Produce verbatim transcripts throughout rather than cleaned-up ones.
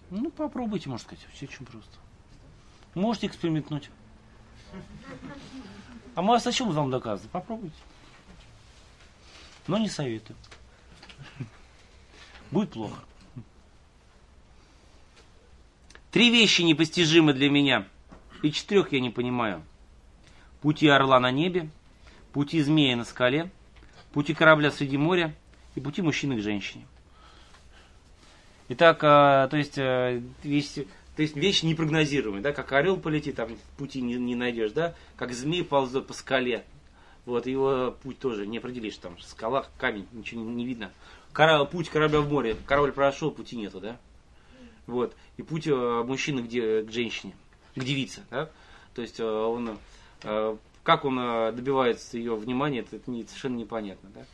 Ну, попробуйте, можно сказать. Все очень просто. Можете экспериментнуть. А мы зачем вам доказывать? Попробуйте. Но не советую. Будет плохо. Три вещи непостижимы для меня. И четырех я не понимаю. Пути орла на небе, пути змея на скале, пути корабля среди моря и пути мужчины к женщине. Итак, то есть, вещи, то есть вещи непрогнозируемые, да, как орел полетит, там пути не, не найдешь, да, как змей ползет по скале. Вот, его путь тоже не определишь, там скала, камень, ничего не, не видно. Кора, путь корабля в море, корабль прошел, пути нету, да. Вот, и путь мужчины к, де, к женщине, к девице, да. То есть он, как он добивается ее внимания, это не, совершенно непонятно, да.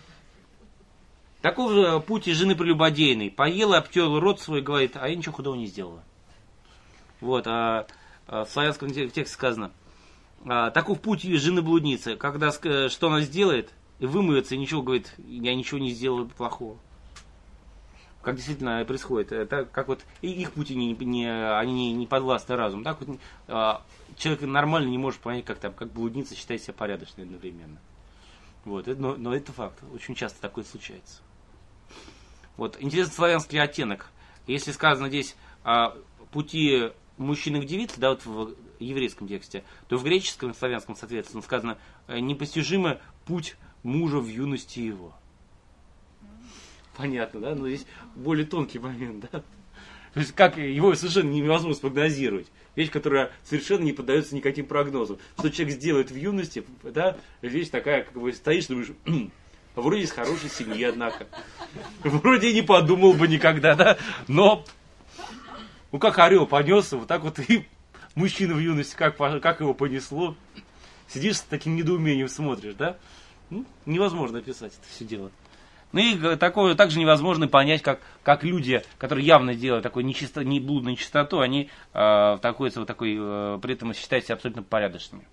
Таков же путь и жены прелюбодейной. Поела, обтерла рот свой, говорит, а я ничего худого не сделала. Вот, а, а в славянском тексте сказано, а, таков путь и жены блудницы, когда что она сделает, и вымоется, и ничего, говорит, я ничего не сделала плохого. Как действительно происходит. Это как вот и их пути не, не, они не, не подвластны разуму. Так вот, а, человек нормально не может понять, как там, как блудница считает себя парадочной одновременно. Вот, это, но, но это факт. Очень часто такое случается. Вот, интересный славянский оттенок. Если сказано здесь а, пути мужчины к девице, да, вот в еврейском тексте, то в греческом и славянском, соответственно, сказано непостижимо путь мужа в юности его. Понятно, да? Но здесь более тонкий момент, да? То есть как его совершенно невозможно спрогнозировать. Вещь, которая совершенно не поддается никаким прогнозам. Что человек сделает в юности, да, вещь такая, как бы стоишь, думаешь, вроде из хорошей семьи, однако. Вроде и не подумал бы никогда, да? Но, ну как орел понесся, вот так вот и мужчина в юности, как, как его понесло. Сидишь с таким недоумением, смотришь, да? Ну, невозможно описать это все дело. Ну и такое, также невозможно понять, как, как люди, которые явно делают такую нечисто, не блудную нечистоту, они э, такой, вот такой, э, при этом считают себя абсолютно порядочными.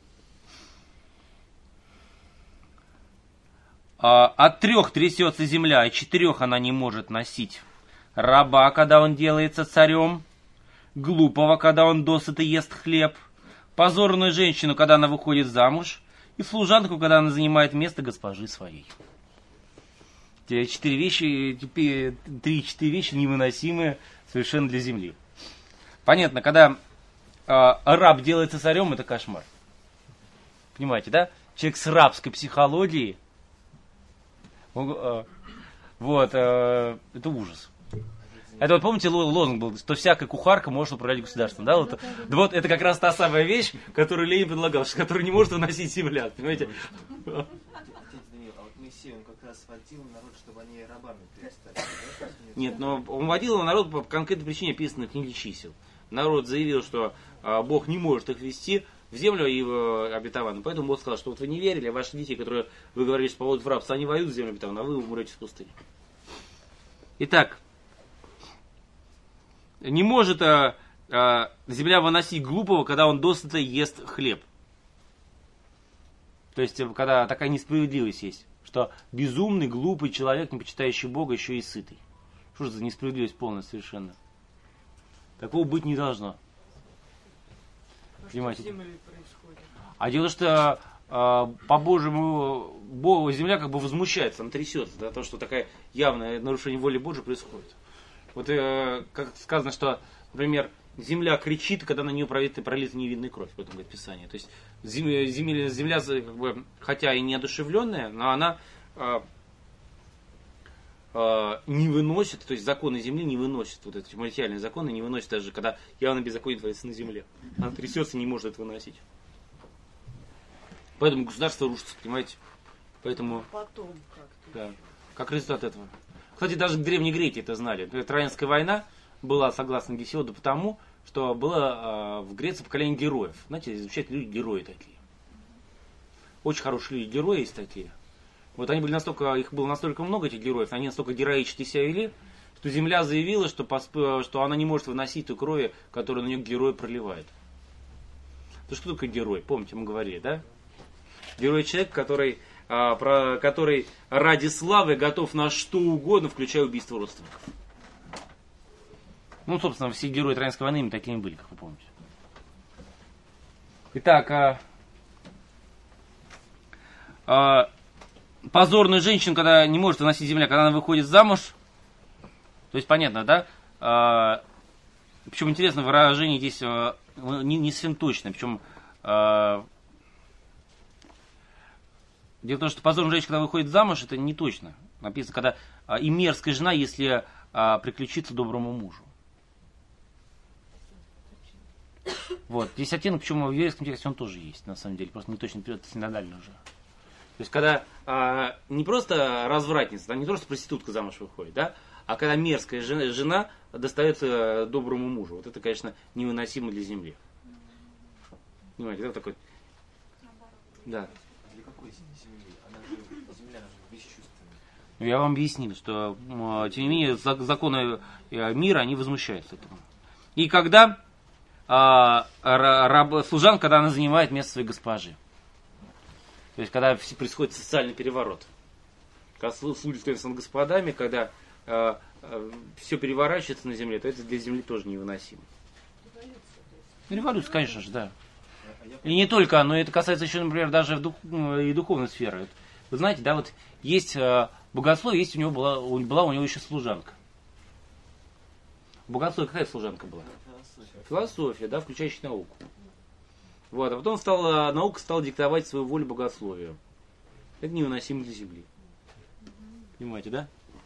А, от трех трясется земля, и четырех она не может носить. Раба, когда он делается царем, глупого, когда он досыта ест хлеб, позорную женщину, когда она выходит замуж, и служанку, когда она занимает место госпожи своей. Четыре вещи, три-четыре вещи невыносимые совершенно для земли. Понятно, когда э, раб делается царем, это кошмар. Понимаете, да? Человек с рабской психологией, он, э, вот, э, это ужас. Это вот помните лозунг был, что всякая кухарка может управлять государством, да? Вот, да вот это как раз та самая вещь, которую Ленин предлагал, которую не может выносить земля, понимаете? Он как раз водил народ, чтобы они рабами перестали. Да? Нет, но он водил народ по конкретной причине, описанной в книге чисел. Народ заявил, что а, Бог не может их вести в землю и в обетованную. Поэтому Бог сказал, что вот вы не верили, а ваши дети, которые вы говорили, что поводят в рабство, они воюют в землю обетованную, а вы умрете в пустыне. Итак, не может а, а, земля выносить глупого, когда он досыта ест хлеб. То есть, когда такая несправедливость есть. Что безумный, глупый человек, не почитающий Бога, еще и сытый. Что же за несправедливость полная совершенно? Такого быть не должно. А понимаете? Что с землей происходит? А дело, что э, по Божьему Богу земля как бы возмущается, она трясется, да, то, что такая явное нарушение воли Божьей происходит. Вот э, как сказано, что, например, земля кричит, когда на нее пролита, пролита невинная кровь, в этом говорит Писание. То есть земля, земля как бы, хотя и неодушевленная, но она э, э, не выносит, то есть законы земли не выносят, вот эти материальные законы не выносят, даже когда явно беззаконие творится на земле. Она трясется и не может это выносить. Поэтому государство рушится, понимаете? Поэтому, Потом как-то. да, как результат этого. Кстати, даже древние греки это знали. Троянская война была, согласно Гесиоду, потому, что было э, в Греции поколение героев. Знаете, замечательные люди, герои такие. Очень хорошие люди, герои есть такие. Вот они были настолько, их было настолько много, этих героев, они настолько героически себя вели, что земля заявила, что, посп... что она не может выносить ту кровь, которую на нее герой проливает. То что такое герой? Помните, мы говорили, да? Герой человек, который, а, про, который ради славы готов на что угодно, включая убийство родственников. Ну, собственно, все герои Троянской войны именно такими были, как вы помните. Итак, а, а, позорную женщину, когда не может выносить земля, когда она выходит замуж, то есть понятно, да? А, причем интересно, выражение здесь а, не, не совсем точное, причем а, дело в том, что позорная женщина, когда выходит замуж, это не точно. Написано, когда а, и мерзкая жена, если а, приключится доброму мужу. Вот. Здесь оттенок, почему в еврейском тексте он тоже есть, на самом деле. Просто не точно перевод, это синодально уже. То есть, когда а, не просто развратница, да, не просто проститутка замуж выходит, да, а когда мерзкая жена, жена достается доброму мужу. Вот это, конечно, невыносимо для земли. Понимаете, да, такой... Да. Для какой земли? Она же, земля она же бесчувственная. Я вам объяснил, что, тем не менее, законы мира, они возмущаются этому. И когда а, раб, служанка, когда она занимает место своей госпожи. То есть, когда происходит социальный переворот. Когда слуги становятся над господами, когда а, а, все переворачивается на земле, то это для земли тоже невыносимо. Революция, конечно же, да. И не только, но это касается еще, например, даже дух, и духовной сферы. Вы знаете, да, вот есть богословие, есть у него была, была у него еще служанка. Богословие какая служанка была? Философия, Философия, да, включающая науку. Вот, а потом стала, наука стала диктовать свою волю богословию. Это невыносимо для земли. Понимаете, да?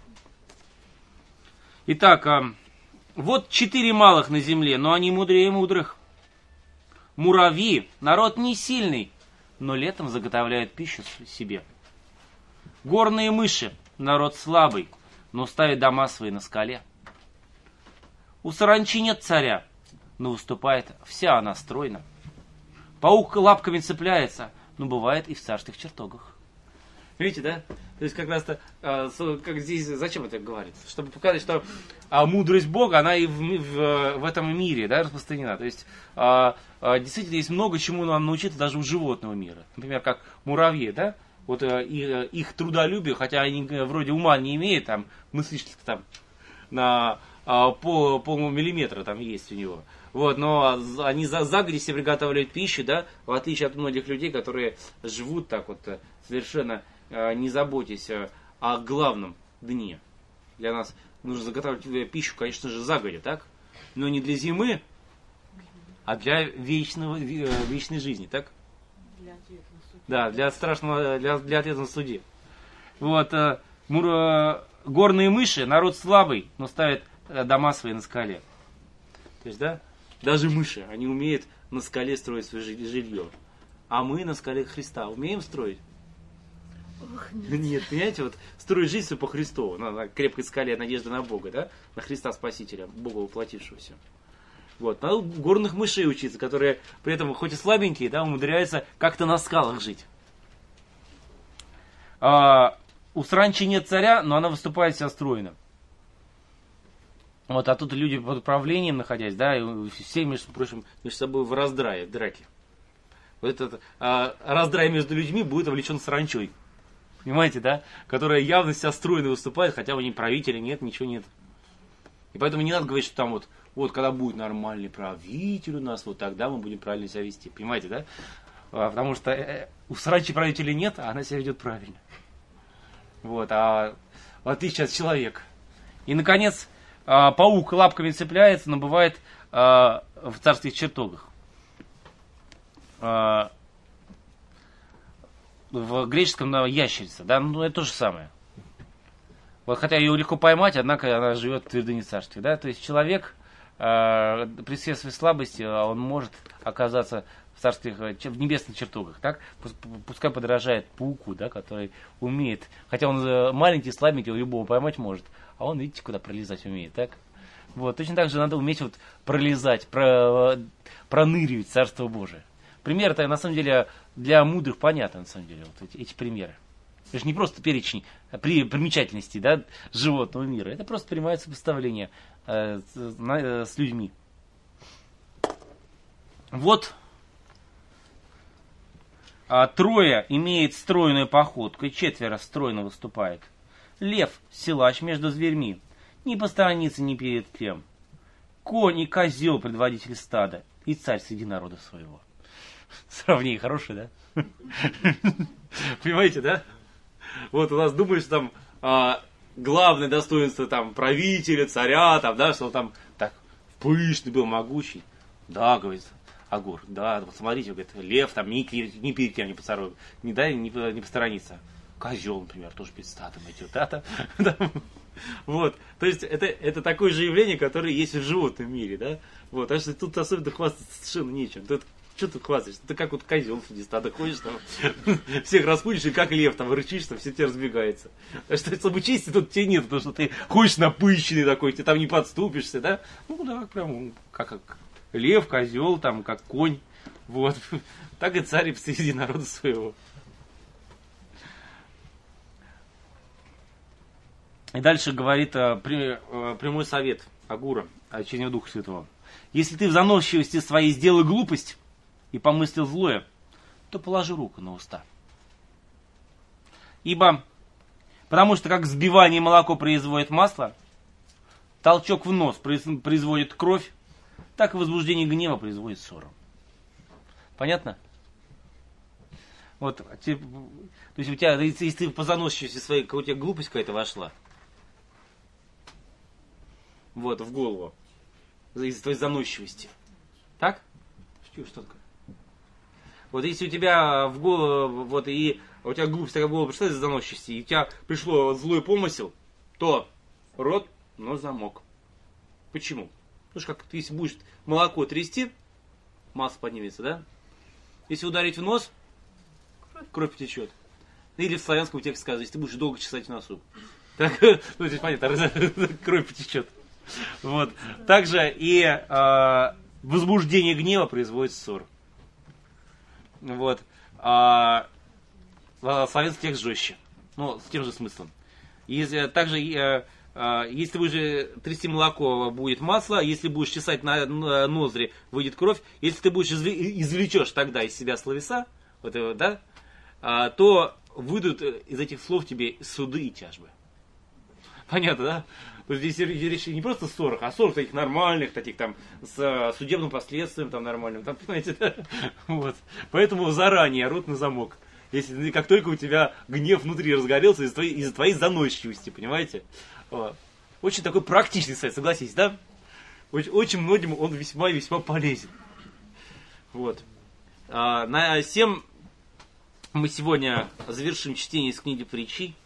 Итак, вот четыре малых на земле, но они мудрее мудрых. Муравьи, народ не сильный, но летом заготовляют пищу себе. Горные мыши, народ слабый, но ставит дома свои на скале. У саранчи нет царя, но выступает вся она стройна. Паук лапками цепляется, но бывает и в царских чертогах. Видите, да? То есть как раз-то, а, как здесь, зачем это говорится? Чтобы показать, что а, мудрость Бога, она и в, в, в этом мире, да, распространена. То есть а, а, действительно есть много чему нам научиться даже у животного мира. Например, как муравьи, да? Вот а, и, их трудолюбие, хотя они вроде ума не имеют, там мыслительство там на а, пол, полмиллиметра там есть у него. Вот, но они за, загоди себе приготавливают пищу, да, в отличие от многих людей, которые живут так вот совершенно не заботясь о главном дне. Для нас нужно заготавливать пищу, конечно же, загодя, так? Но не для зимы, а для вечного, вечной жизни, так? Для ответного суде. Да, для страшного, для, для ответного суде. Вот, мур, горные мыши, народ слабый, но ставят дома свои на скале. То есть, да, даже мыши, они умеют на скале строить свое жилье. А мы на скале Христа умеем строить? Ох, нет. Нет, понимаете, вот строить жизнь все по Христу, на, на крепкой скале надежды на Бога, да, на Христа Спасителя, Бога воплотившегося. Вот, надо у горных мышей учиться, которые при этом хоть и слабенькие, да, умудряются как-то на скалах жить. А, у саранчи нет царя, но она выступает вся стройно. Вот, а тут люди под управлением находясь, да, и все, между прочим, между собой в раздрае, в драке. Вот этот а, раздрай между людьми будет увлечен саранчой. Понимаете, да? Которая явно себя стройно выступает, хотя у нее правителя нет, ничего нет. И поэтому не надо говорить, что там вот, вот когда будет нормальный правитель у нас, вот тогда мы будем правильно себя вести. Понимаете, да? А, потому что э, у саранчи правителя нет, а она себя ведет правильно. Вот, а в отличие от человека. И, наконец, э, паук лапками цепляется, но бывает э, в царских чертогах. Э, В греческом на ящерица, да, ну это то же самое. Вот, хотя ее легко поймать, однако она живет в твердыне царствия, да, то есть человек э, при всей своей слабости, он может оказаться в царских, в небесных чертогах, так, пускай подражает пауку, да, который умеет, хотя он маленький, слабенький, он любого поймать может, а он, видите, куда пролезать умеет, так. Вот, точно так же надо уметь вот пролезать, про, проныривать Царство Божие. Пример-то, на самом деле, для мудрых понятно, на самом деле, вот эти, эти примеры. Это же не просто перечень при, примечательностей, да, животного мира. Это просто прямое сопоставление э, с, э, с людьми. Вот а, трое имеет стройную походку, и четверо стройно выступает. Лев, силач между зверьми, не посторонится ни перед кем. конь и козел предводитель стада, и царь среди народа своего. Сравнение хорошее, да? Понимаете, да? Вот у нас думаешь, там а, главное достоинство там правителя, царя, там, да, что он там так пышный был, могучий. Да, говорит Агур, да, вот смотрите, говорит, лев там ни, ни перед кем не поцарапает, не, да, не, не посторонится. Козел, например, тоже перед стадом идет, да, там, там. Вот, то есть это, это такое же явление, которое есть в животном мире, да, вот, так что тут особенно хвастаться совершенно нечем. Тут, что тут хвастаешься? Ты как вот козел среди стада ходишь, там, всех распудишь, и как лев там рычишь, там все тебе разбегается. Так что чтобы чести тут тебе нет, потому что ты ходишь напыщенный такой, ты там не подступишься, да, ну да, прям как, как лев, козел, там, как конь, вот, так и царь среди народа своего. И дальше говорит э, при, э, прямой совет Агура, очевидно Духа Святого. Если ты в заносчивости своей сделал глупость и помыслил злое, то положи руку на уста. Ибо, потому что как взбивание молоко производит масло, толчок в нос производит кровь, так и возбуждение гнева производит ссору. Понятно? Вот, то есть у тебя, если ты по заносчивости своей, у тебя глупость какая-то вошла, вот, в голову, из-за твоей заносчивости. Так? Что, что такое? Вот если у тебя в голову, вот, и у тебя глупость такая в голову пришла из-за заносчивости, и у тебя пришло злой помысел, то рот, но замок. Почему? Потому что как ты, если будешь молоко трясти, масло поднимется, да? Если ударить в нос, кровь потечет. Или в славянском тексте сказано, если ты будешь долго чесать в носу. Так, ну, здесь понятно, кровь потечет. Вот. Также и э, возбуждение гнева производит ссор. Вот. А, славянский текст жестче. Но с тем же смыслом. Если, также, э, э, если будешь трясти молоко, будет масло. Если будешь чесать на, на ноздри, выйдет кровь. Если ты будешь извлечь, извлечешь тогда из себя словеса, вот, да, э, то выйдут из этих слов тебе суды и тяжбы. Понятно, да? То есть здесь речь не просто о ссорах, а о ссорах таких нормальных, таких там с судебным последствием там нормальным, там, понимаете, да? Вот. Поэтому заранее рот на замок. Если как только у тебя гнев внутри разгорелся из-за твоей, из-за твоей заносчивости, понимаете? Вот. Очень такой практичный сайт, согласитесь, да? Очень, очень многим он весьма и весьма полезен. Вот. А, на семь мы сегодня завершим чтение из книги Притчи.